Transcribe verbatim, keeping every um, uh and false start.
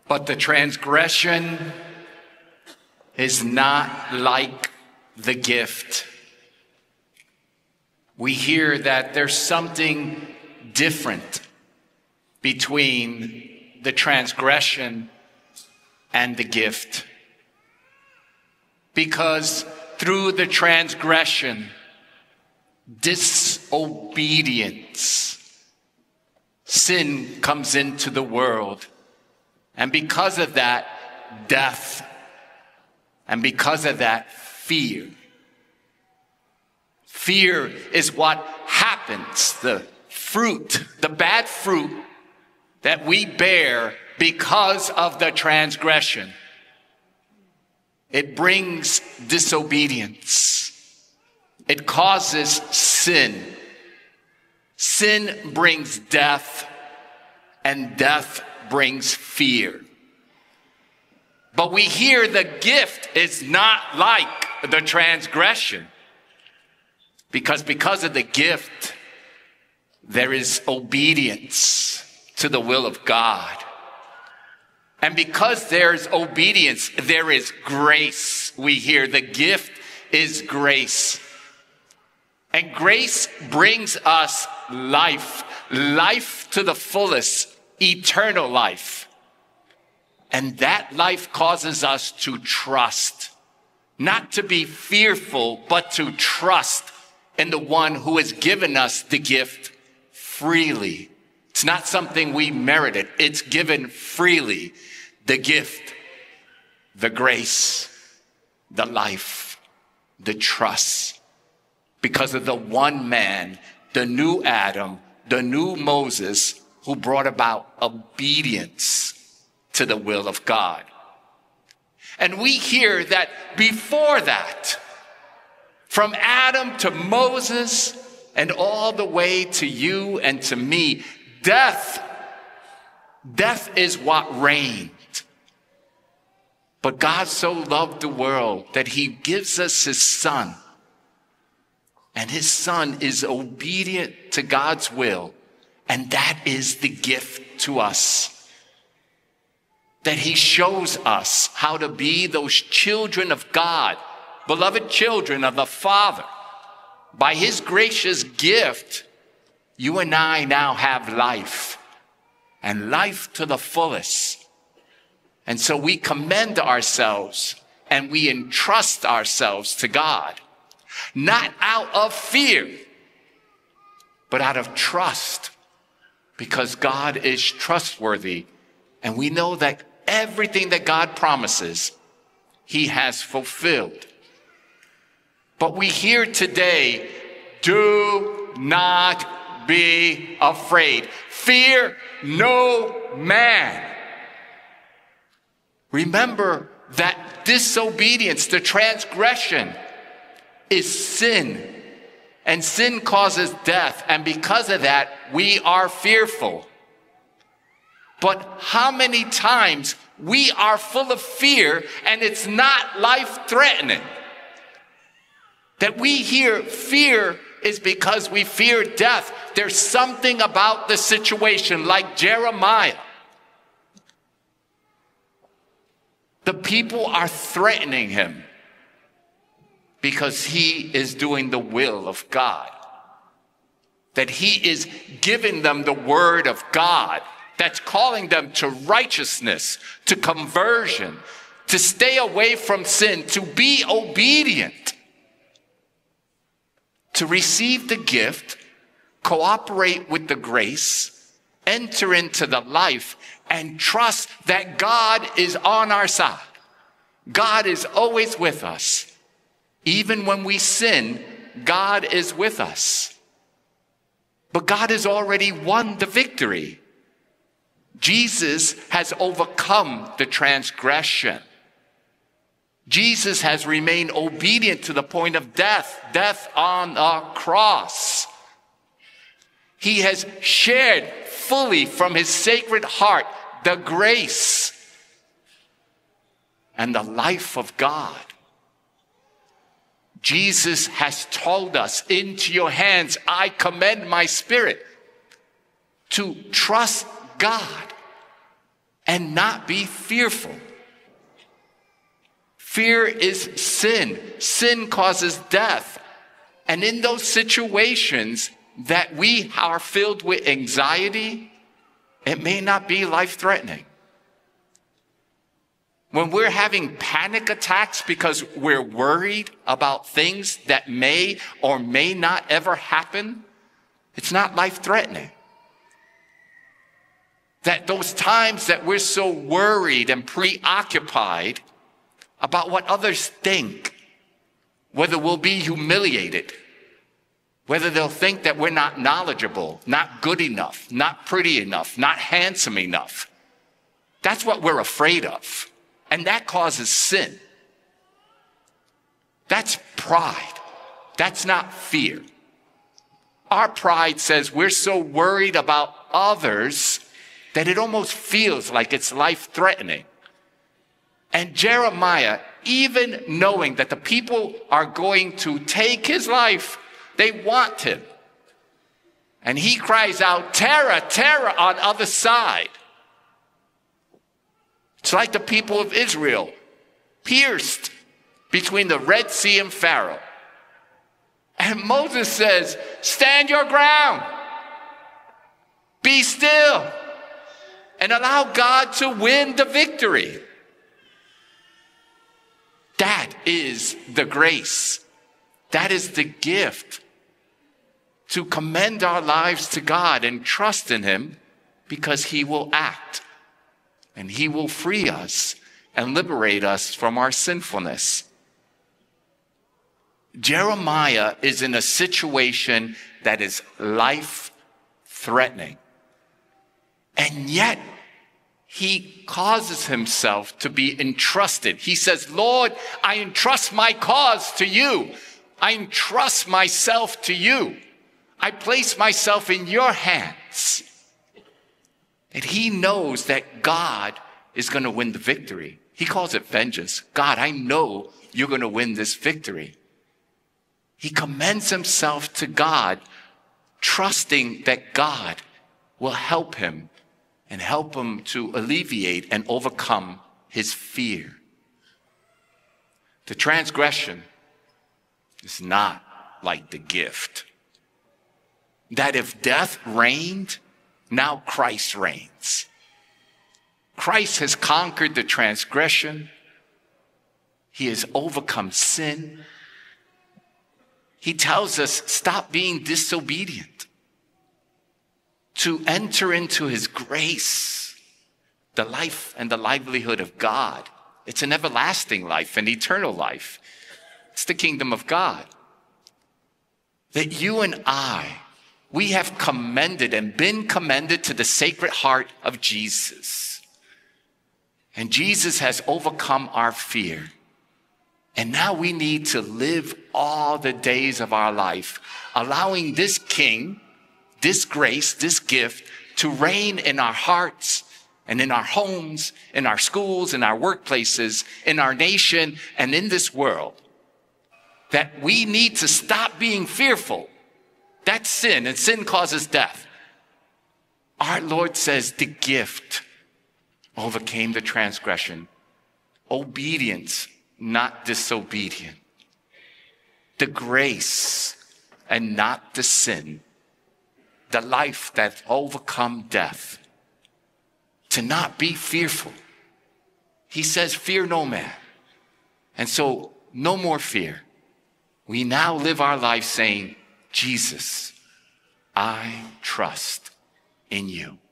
But the transgression is not like the gift. We hear that there's something different between the transgression and the gift. Because through the transgression, disobedience, sin comes into the world. And because of that, death. And because of that, fear. Fear is what happens, the fruit, the bad fruit that we bear because of the transgression. It brings disobedience. It causes sin. Sin brings death, and death brings fear. But we hear the gift is not like the transgression. Because because of the gift, there is obedience to the will of God. And because there's obedience, there is grace. We hear the gift is grace. And grace brings us life, life to the fullest, eternal life. And that life causes us to trust, not to be fearful, but to trust in the one who has given us the gift freely. It's not something we merited. It's given freely. The gift, the grace, the life, the trust. Because of the one man, the new Adam, the new Moses, who brought about obedience to the will of God. And we hear that before that, from Adam to Moses and all the way to you and to me, death, death is what reigned. But God so loved the world that he gives us his son. And his son is obedient to God's will. And that is the gift to us. That he shows us how to be those children of God, beloved children of the Father. By his gracious gift, you and I now have life, and life to the fullest. And so we commend ourselves and we entrust ourselves to God, not out of fear, but out of trust, because God is trustworthy. And we know that everything that God promises, he has fulfilled. But we hear today, do not be afraid. Fear no man. Remember that disobedience, the transgression, is sin. And sin causes death. And because of that, we are fearful. But how many times we are full of fear and it's not life-threatening? That we hear fear is because we fear death. There's something about the situation, like Jeremiah. The people are threatening him because he is doing the will of God. That he is giving them the word of God that's calling them to righteousness, to conversion, to stay away from sin, to be obedient, to receive the gift, cooperate with the grace, enter into the life, and trust that God is on our side. God is always with us. Even when we sin, God is with us. But God has already won the victory. Jesus has overcome the transgression. Jesus has remained obedient to the point of death, death on a cross. He has shared fully from his sacred heart the grace and the life of God. Jesus has told us, into your hands I commend my spirit, to trust God. and not be fearful. Fear is sin. Sin causes death. And in those situations that we are filled with anxiety, it may not be life-threatening. When we're having panic attacks because we're worried about things that may or may not ever happen, it's not life-threatening. That those times that we're so worried and preoccupied about what others think, whether we'll be humiliated, whether they'll think that we're not knowledgeable, not good enough, not pretty enough, not handsome enough. That's what we're afraid of. And that causes sin. That's pride. That's not fear. Our pride says we're so worried about others that it almost feels like it's life-threatening. And Jeremiah, even knowing that the people are going to take his life, they want him. And he cries out, terror, terror on the other side. It's like the people of Israel, pierced between the Red Sea and Pharaoh. And Moses says, stand your ground. Be still. And allow God to win the victory. That is the grace. That is the gift. To commend our lives to God and trust in him because he will act. And he will free us and liberate us from our sinfulness. Jeremiah is in a situation that is life-threatening. And yet, he causes himself to be entrusted. He says, Lord, I entrust my cause to you. I entrust myself to you. I place myself in your hands. And he knows that God is going to win the victory. He calls it vengeance. God, I know you're going to win this victory. He commends himself to God, trusting that God will help him and help him to alleviate and overcome his fear. The transgression is not like the gift. That if death reigned, now Christ reigns. Christ has conquered the transgression. He has overcome sin. He tells us, stop being disobedient. To enter into his grace, the life and the livelihood of God. It's an everlasting life, an eternal life. It's the kingdom of God. That you and I, we have commended and been commended to the Sacred Heart of Jesus. And Jesus has overcome our fear. And now we need to live all the days of our life, allowing this King, this grace, this gift to reign in our hearts and in our homes, in our schools, in our workplaces, in our nation, and in this world. That we need to stop being fearful. That's sin, and sin causes death. Our Lord says the gift overcame the transgression. Obedience, not disobedient. The grace and not the sin. The life that overcome death. To not be fearful. He says, fear no man. And so, no more fear. We now live our life saying, Jesus, I trust in you.